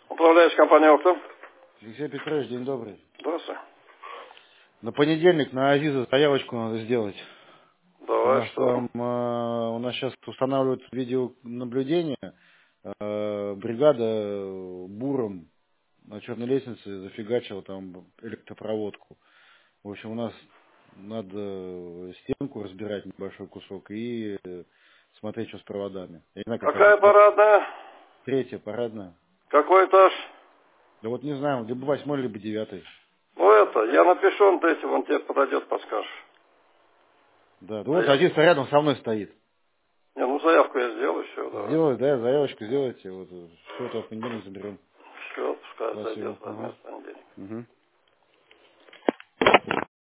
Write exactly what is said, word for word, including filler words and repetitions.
Управляющая компания «Окто». Алексей Петрович, день добрый. Здравствуйте. На понедельник на Азиза заявочку надо сделать. У Давай, нас что? там, э, у нас сейчас устанавливают видеонаблюдение. Э, бригада буром на черной лестнице зафигачила там электропроводку. В общем, у нас надо стенку разбирать небольшой кусок и э, смотреть, что с проводами. Я не знаю, как Какая работает. парадная? Третья, парадная. Какой этаж? Да вот не знаю, либо восьмой, либо девятый. Ну это, я напишу, он третий, он тебе подойдет, подскажешь. Да, да А вот я... один рядом со мной стоит. Не, ну заявку я сделаю, все, давай. Сделай, да, заявочку сделайте. Вот, все это в понедельник заберем. Все, пускай Спасибо. зайдет, Ага. возьмет в понедельник. Угу.